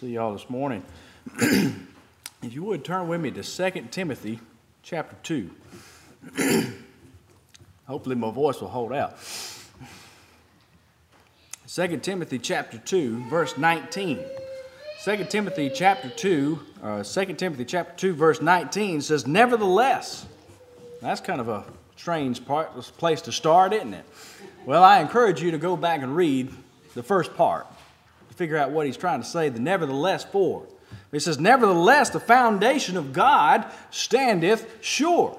See y'all this morning. If you would turn with me to 2 Timothy chapter 2. Hopefully my voice will hold out. 2 Timothy chapter 2, verse 19. 2 Timothy chapter 2 verse 19 says, "Nevertheless," that's kind of a strange place to start, isn't it? Well, I encourage you to go back and read the first part to figure out what he's trying to say, the nevertheless for. He says, "Nevertheless, the foundation of God standeth sure."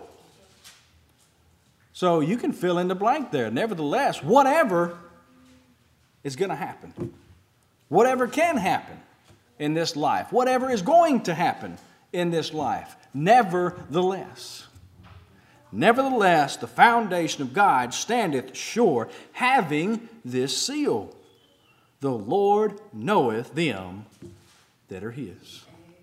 So you can fill in the blank there. Nevertheless, whatever is going to happen, whatever can happen in this life, whatever is going to happen in this life, nevertheless, the foundation of God standeth sure, having this seal: the Lord knoweth them that are his.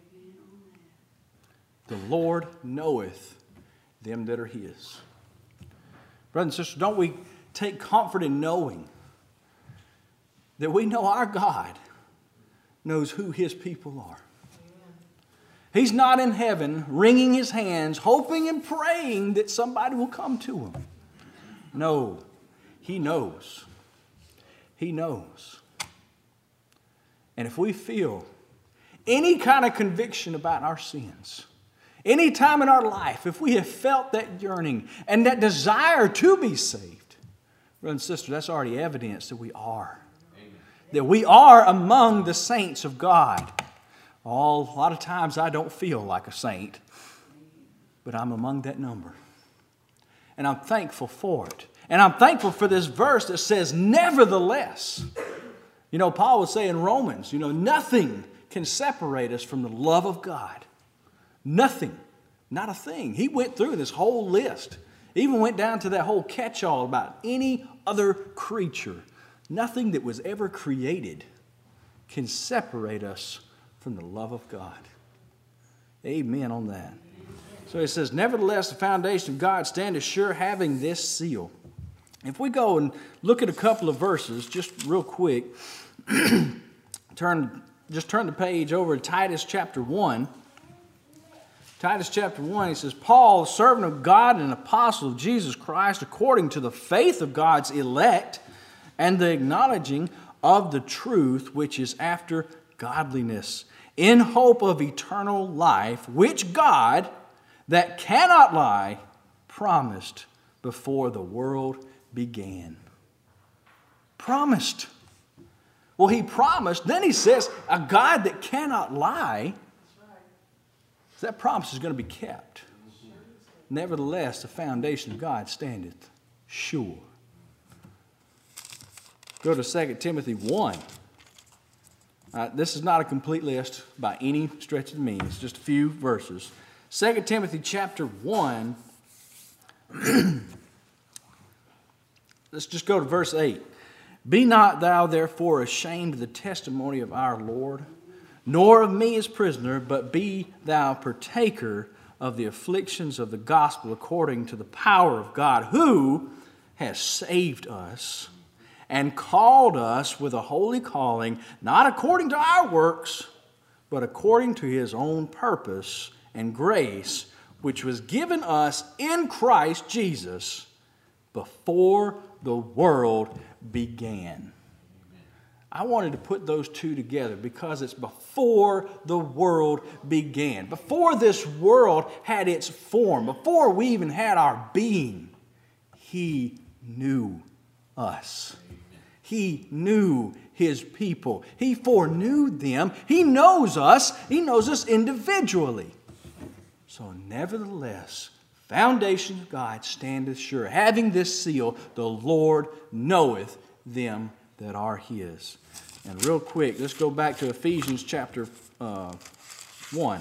The Lord knoweth them that are his. Brothers and sisters, don't we take comfort in knowing that we know our God knows who his people are. He's not in heaven wringing his hands, hoping and praying that somebody will come to him. No, he knows. He knows. And if we feel any kind of conviction about our sins, any time in our life, if we have felt that yearning and that desire to be saved, brother and sister, that's already evidence that we are. Amen. That we are among the saints of God. A lot of times I don't feel like a saint, but I'm among that number. And I'm thankful for it. And I'm thankful for this verse that says, nevertheless. You know, Paul would say in Romans, nothing can separate us from the love of God. Nothing. Not a thing. He went through this whole list. Even went down to that whole catch-all about any other creature. Nothing that was ever created can separate us from the love of God. Amen on that. So it says, nevertheless, the foundation of God standeth sure, having this seal. If we go and look at a couple of verses, just real quick, turn the page over to Titus chapter 1. Titus chapter 1, he says, "Paul, a servant of God and an apostle of Jesus Christ, according to the faith of God's elect and the acknowledging of the truth which is after godliness, in hope of eternal life, which God, that cannot lie, promised before the world began." Promised. Well, he promised. Then he says, a God that cannot lie. So that promise is going to be kept. Nevertheless, the foundation of God standeth sure. Go to 2 Timothy 1. This is not a complete list by any stretch of the means. It's just a few verses. 2 Timothy chapter 1. Let's just go to verse 8. "Be not thou therefore ashamed of the testimony of our Lord, nor of me as prisoner, but be thou partaker of the afflictions of the gospel according to the power of God, who has saved us and called us with a holy calling, not according to our works, but according to his own purpose and grace, which was given us in Christ Jesus before the world began." I wanted to put those two together because it's before the world began. Before this world had its form, before we even had our being, he knew us. He knew his people. He foreknew them. He knows us. He knows us individually. So nevertheless, foundation of God standeth sure, having this seal: the Lord knoweth them that are his. And real quick, let's go back to Ephesians chapter 1.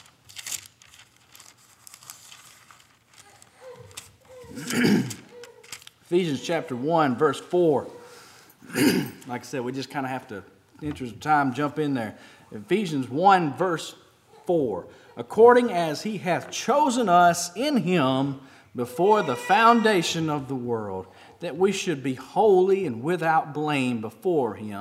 Ephesians chapter 1, verse 4. Like I said, we just kind of have to, in the interest of time, jump in there. Ephesians 1, verse 4. "According as he hath chosen us in him before the foundation of the world, that we should be holy and without blame before him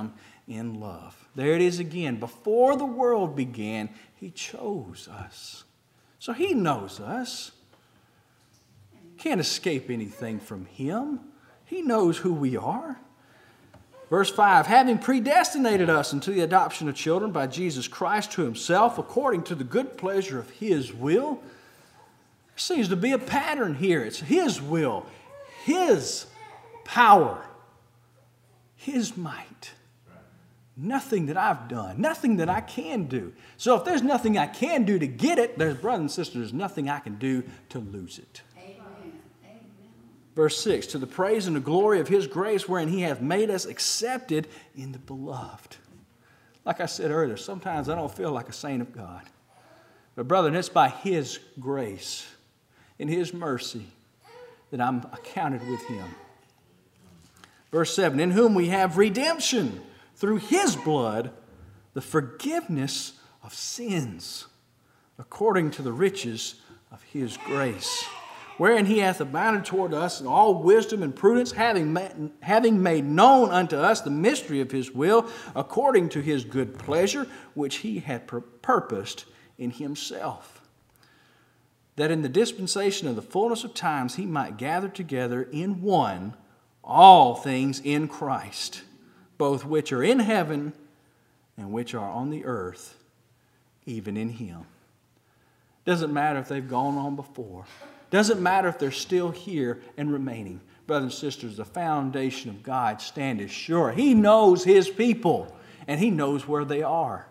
in love. There it is again. Before the world began, He chose us. So He knows us. Can't escape anything from Him. He knows who we are. Verse 5, having predestinated us into the adoption of children by Jesus Christ to Himself, according to the good pleasure of His will. There seems to be a pattern here. It's His will, His power, His might. Nothing that I've done, nothing that I can do. So if there's nothing I can do to get it, there's, brothers and sisters, there's nothing I can do to lose it. Verse 6, to the praise and the glory of His grace, wherein He hath made us accepted in the beloved. Like I said earlier, sometimes I don't feel like a saint of God. But brethren, it's by His grace and His mercy that I'm accounted with Him. Verse 7, in whom we have redemption through His blood, the forgiveness of sins, according to the riches of His grace, wherein He hath abounded toward us in all wisdom and prudence, having made known unto us the mystery of His will, according to His good pleasure, which He had purposed in Himself, that in the dispensation of the fullness of times He might gather together in one all things in Christ, both which are in heaven and which are on the earth, even in Him. Doesn't matter if they've gone on before. Doesn't matter if they're still here and remaining. Brothers and sisters, the foundation of God standeth sure. He knows His people, and He knows where they are.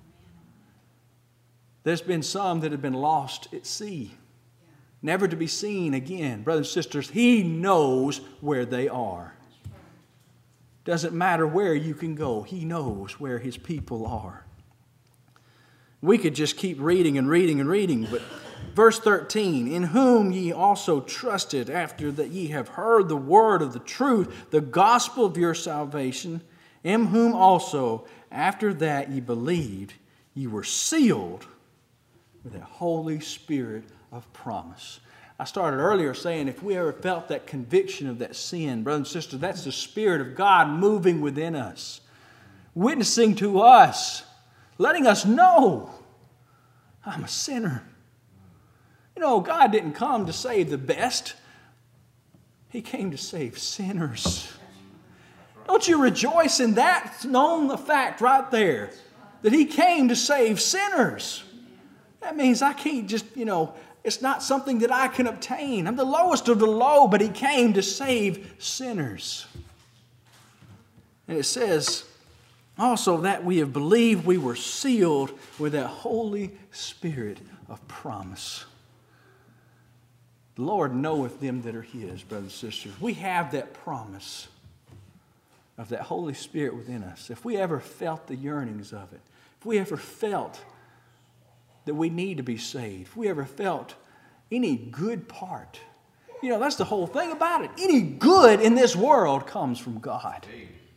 There's been some that have been lost at sea, never to be seen again. Brothers and sisters, He knows where they are. Doesn't matter where you can go. He knows where His people are. We could just keep reading and reading and reading, but verse 13, in whom ye also trusted after that ye have heard the word of the truth, the gospel of your salvation, in whom also after that ye believed, ye were sealed with the Holy Spirit of promise. I started earlier saying if we ever felt that conviction of that sin, brothers and sisters, that's the Spirit of God moving within us, witnessing to us, letting us know I'm a sinner. You know, God didn't come to save the best. He came to save sinners. Don't you rejoice in that? Knowing the fact right there that He came to save sinners. That means I can't just, it's not something that I can obtain. I'm the lowest of the low, but He came to save sinners. And it says also that we have believed, we were sealed with that Holy Spirit of promise. The Lord knoweth them that are His, brothers and sisters. We have that promise of that Holy Spirit within us. If we ever felt the yearnings of it, if we ever felt that we need to be saved, if we ever felt any good part, that's the whole thing about it. Any good in this world comes from God.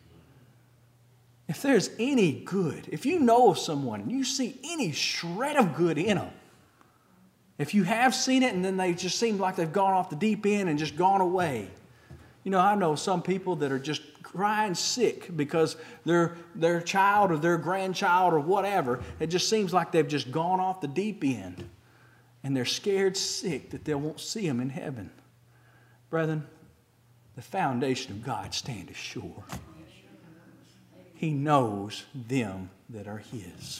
If there's any good, if you know of someone and you see any shred of good in them, if you have seen it and then they just seem like they've gone off the deep end and just gone away. I know some people that are just crying sick because their child or their grandchild or whatever, it just seems like they've just gone off the deep end. And they're scared sick that they won't see them in heaven. Brethren, the foundation of God standeth sure. He knows them that are His.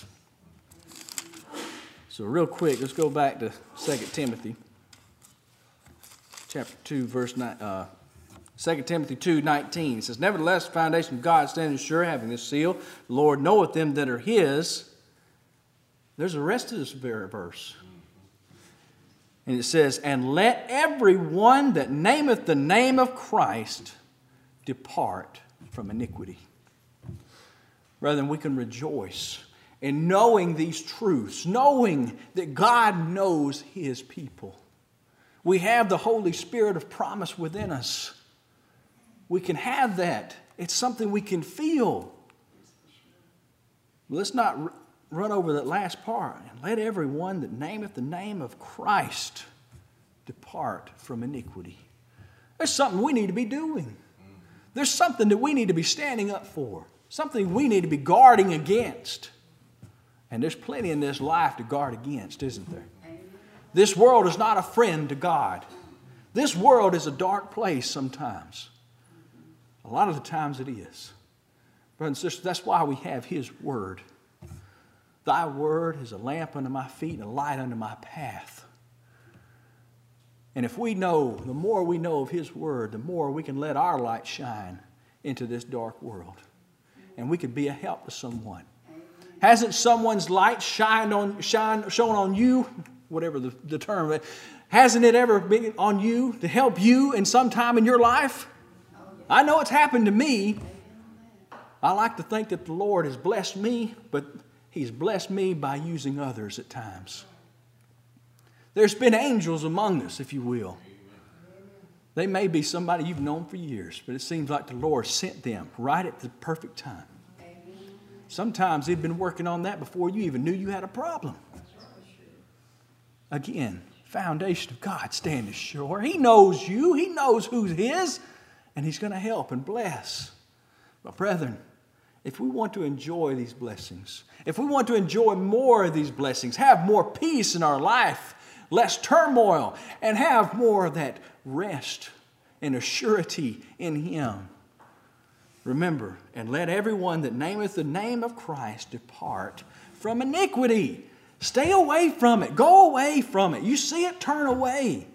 So real quick, let's go back to 2 Timothy chapter 2, verse 9. 2 Timothy 2:19. It says, nevertheless, the foundation of God standeth sure, having this seal. The Lord knoweth them that are His. There's the rest of this verse. And it says, and let every one that nameth the name of Christ depart from iniquity. Brethren, we can rejoice in knowing these truths, knowing that God knows His people. We have the Holy Spirit of promise within us. We can have that. It's something we can feel. Let's not run over that last part. And let every one that nameth the name of Christ depart from iniquity. There's something we need to be doing. There's something that we need to be standing up for. something we need to be guarding against. And there's plenty in this life to guard against, isn't there? This world is not a friend to God. This world is a dark place sometimes. A lot of the times it is. Brothers and sisters, that's why we have His Word. Thy Word is a lamp unto my feet and a light unto my path. And if we know, the more we know of His Word, the more we can let our light shine into this dark world. And we can be a help to someone. Hasn't someone's light shone on you, whatever the term, hasn't it ever been on you to help you in some time in your life? I know it's happened to me. I like to think that the Lord has blessed me, but He's blessed me by using others at times. There's been angels among us, if you will. They may be somebody you've known for years, but it seems like the Lord sent them right at the perfect time. Sometimes He'd been working on that before you even knew you had a problem. Again, foundation of God standing sure. He knows you. He knows who's His, and He's going to help and bless. But brethren, if we want to enjoy these blessings, if we want to enjoy more of these blessings, have more peace in our life, less turmoil, and have more of that rest and a surety in Him, remember, and let everyone that nameth the name of Christ depart from iniquity. Stay away from it. Go away from it. You see it, turn away.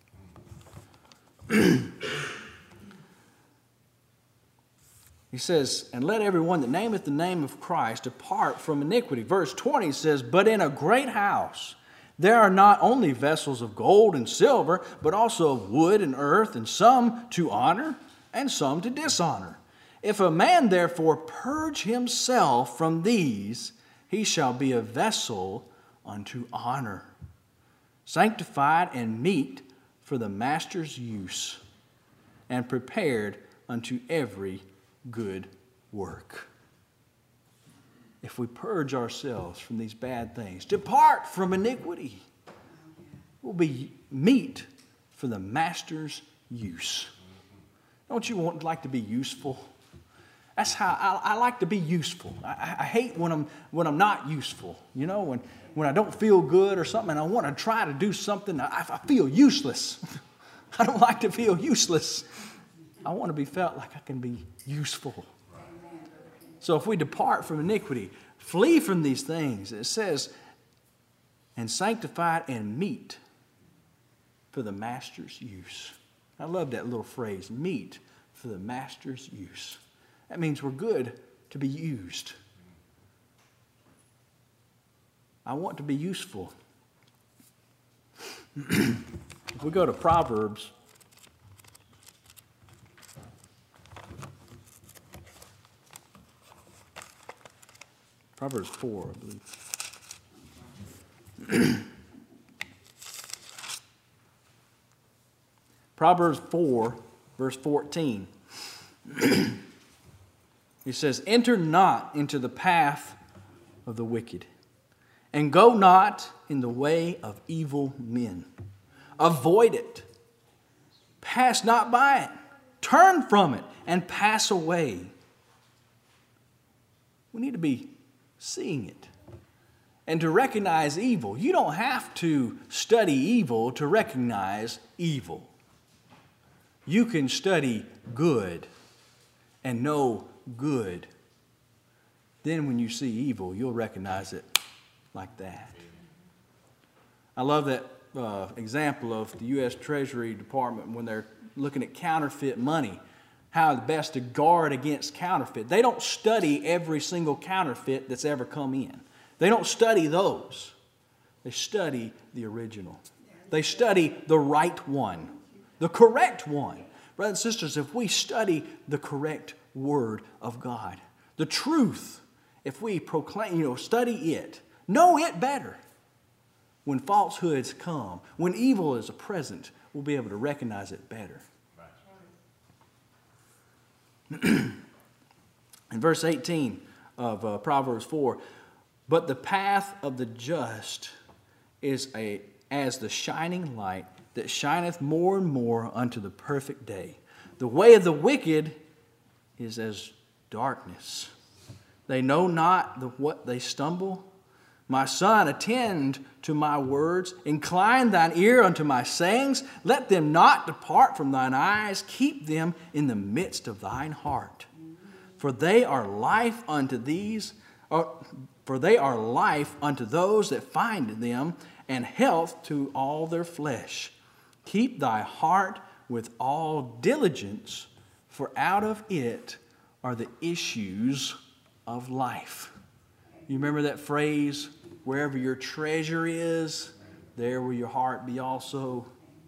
He says, and let everyone that nameth the name of Christ depart from iniquity. Verse 20 says, but in a great house there are not only vessels of gold and silver, but also of wood and earth, and some to honor and some to dishonor. If a man therefore purge himself from these, he shall be a vessel unto honor, sanctified and meet for the master's use, and prepared unto every good work. If we purge ourselves from these bad things, depart from iniquity, we'll be meet for the master's use. Don't you like to be useful? That's how I like to be useful. I hate when I'm not useful. You know, when I don't feel good or something and I want to try to do something, I feel useless. I don't like to feel useless. I want to be felt like I can be useful. So if we depart from iniquity, flee from these things, it says, and sanctified and meet for the master's use. I love that little phrase, meet for the master's use. That means we're good to be used. I want to be useful. If we go to Proverbs, Proverbs 4, I believe. Proverbs 4, verse 14. He says, enter not into the path of the wicked, and go not in the way of evil men. Avoid it. Pass not by it. Turn from it and pass away. We need to be seeing it and to recognize evil. You don't have to study evil to recognize evil. You can study good and know good. Then when you see evil, you'll recognize it like that. I love that example of the U.S. Treasury Department when they're looking at counterfeit money, how the best to guard against counterfeit. They don't study every single counterfeit that's ever come in. They don't study those. They study the original. They study the right one, the correct one. Brothers and sisters, if we study the correct Word of God, the truth, if we proclaim, study it, know it better, when falsehoods come, when evil is present, we'll be able to recognize it better. In verse 18 of Proverbs 4, but the path of the just is as the shining light that shineth more and more unto the perfect day. The way of the wicked is as darkness. They know not what they stumble. My son, attend to my words. Incline thine ear unto my sayings. Let them not depart from thine eyes. Keep them in the midst of thine heart. For they are life unto those that find them, and health to all their flesh. Keep thy heart with all diligence, for out of it are the issues of life. You remember that phrase, wherever your treasure is, there will your heart be also.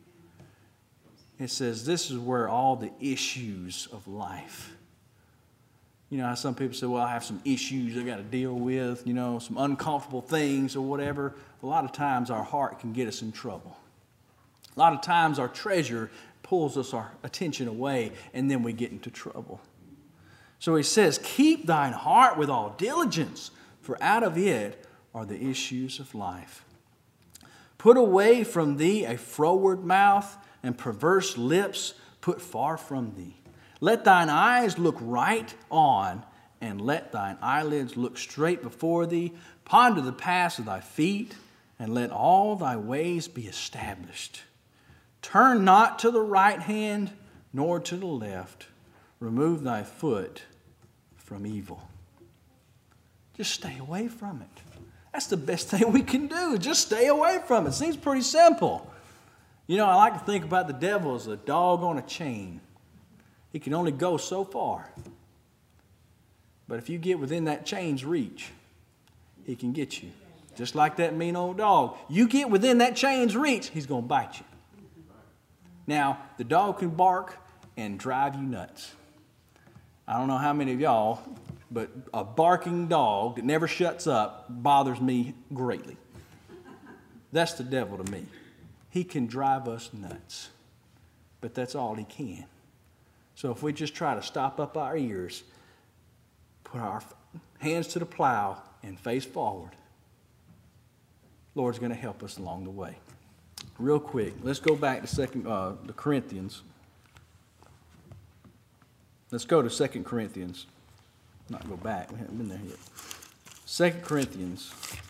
It says this is where all the issues of life. You know how some people say, well, I have some issues I got to deal with, some uncomfortable things or whatever. A lot of times our heart can get us in trouble. A lot of times our treasure pulls us our attention away, and then we get into trouble. So he says, keep thine heart with all diligence, for out of it are the issues of life. Put away from thee a froward mouth, and perverse lips put far from thee. Let thine eyes look right on, and let thine eyelids look straight before thee. Ponder the paths of thy feet, and let all thy ways be established. Turn not to the right hand, nor to the left. Remove thy foot from evil. Just stay away from it. That's the best thing we can do. Just stay away from it. Seems pretty simple. I like to think about the devil as a dog on a chain. He can only go so far. But if you get within that chain's reach, he can get you. Just like that mean old dog. You get within that chain's reach, he's going to bite you. Now, the dog can bark and drive you nuts. I don't know how many of y'all, but a barking dog that never shuts up bothers me greatly. That's the devil to me. He can drive us nuts, but that's all he can. So if we just try to stop up our ears, put our hands to the plow, and face forward, Lord's going to help us along the way. Real quick, let's go back to the Corinthians. Let's go to 2 Corinthians. Not go back, we haven't been there yet. 2 Corinthians.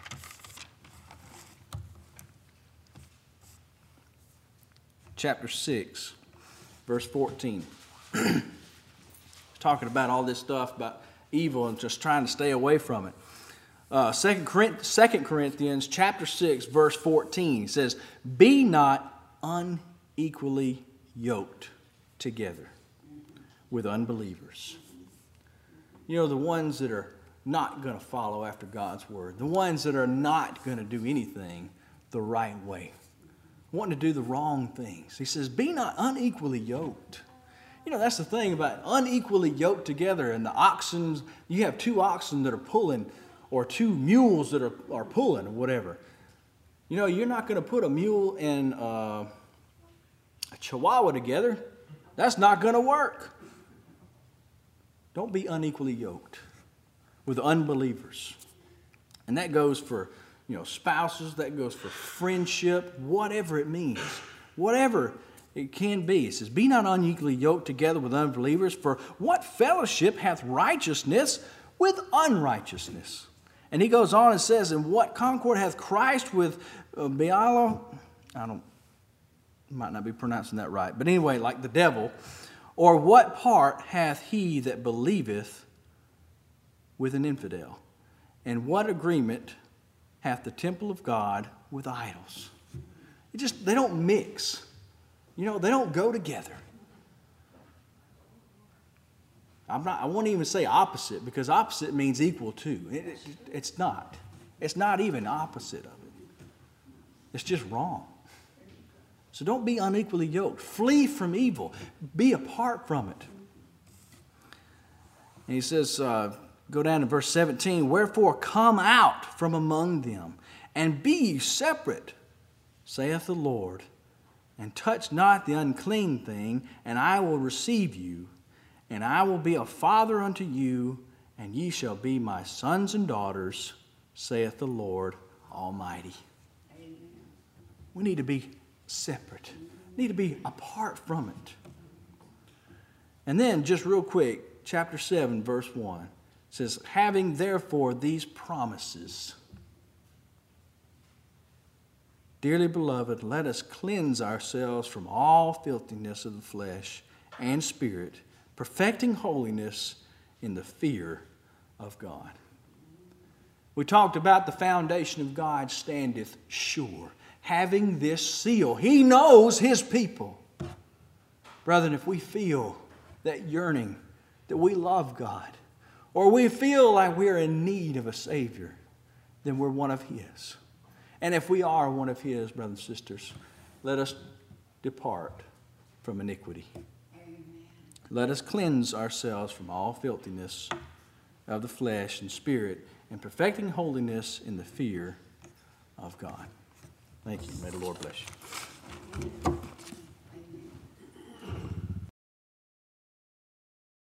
Chapter 6, verse 14. Talking about all this stuff about evil and just trying to stay away from it. 2 Corinthians chapter 6, verse 14 says, be not unequally yoked together with unbelievers. The ones that are not going to follow after God's word. The ones that are not going to do anything the right way. Wanting to do the wrong things. He says, be not unequally yoked. That's the thing about unequally yoked together. And the oxen, you have two oxen that are pulling, or two mules that are pulling, or whatever. You're not going to put a mule and a chihuahua together. That's not going to work. Don't be unequally yoked with unbelievers. And that goes for, spouses, that goes for friendship, whatever it means. Whatever it can be. It says, be not unequally yoked together with unbelievers, for what fellowship hath righteousness with unrighteousness? And he goes on and says, and what concord hath Christ with Belial? Might not be pronouncing that right. But anyway, like the devil. Or what part hath he that believeth with an infidel? And what agreement hath the temple of God with idols? They don't mix. They don't go together. I won't even say opposite, because opposite means equal to. It's not. It's not even opposite of it. It's just wrong. So don't be unequally yoked. Flee from evil. Be apart from it. And he says, go down to verse 17. Wherefore come out from among them, and be ye separate, saith the Lord, and touch not the unclean thing, and I will receive you, and I will be a father unto you, and ye shall be my sons and daughters, saith the Lord Almighty. Amen. We need to be separate. We need to be apart from it. And then, just real quick, chapter 7, verse 1 says, having therefore these promises, dearly beloved, let us cleanse ourselves from all filthiness of the flesh and spirit, perfecting holiness in the fear of God. We talked about the foundation of God standeth sure, having this seal. He knows His people. Brethren, if we feel that yearning, that we love God, or we feel like we're in need of a Savior, then we're one of His. And if we are one of His, brothers and sisters, let us depart from iniquity. Amen. Let us cleanse ourselves from all filthiness of the flesh and spirit, and perfecting holiness in the fear of God. Thank you. May the Lord bless you.